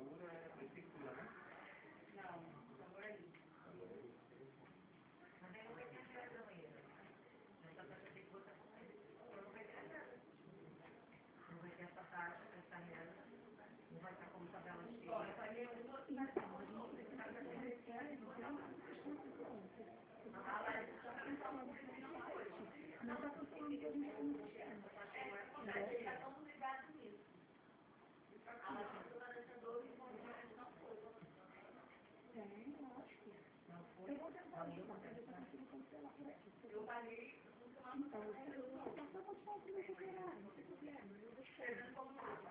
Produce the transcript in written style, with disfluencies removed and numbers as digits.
Laura é prefeitura, né? Não, agora é isso. Mas aí não vai ter a geração ainda. Mas só para ter que botar com ele. Não vai ter nada. Não vai ter essa taxa, essa renda. Não vai estar como tabela de cheia. Vai ter um outro. Não está funcionando de hoje. Já estamos ligados nisso. A legisladora e tem, eu acho que não foi. Eu vou tentar ver se eu consigo cancelar por aqui. Eu paguei. Então, eu posso continuar com o meu não tem problema. Eu deixo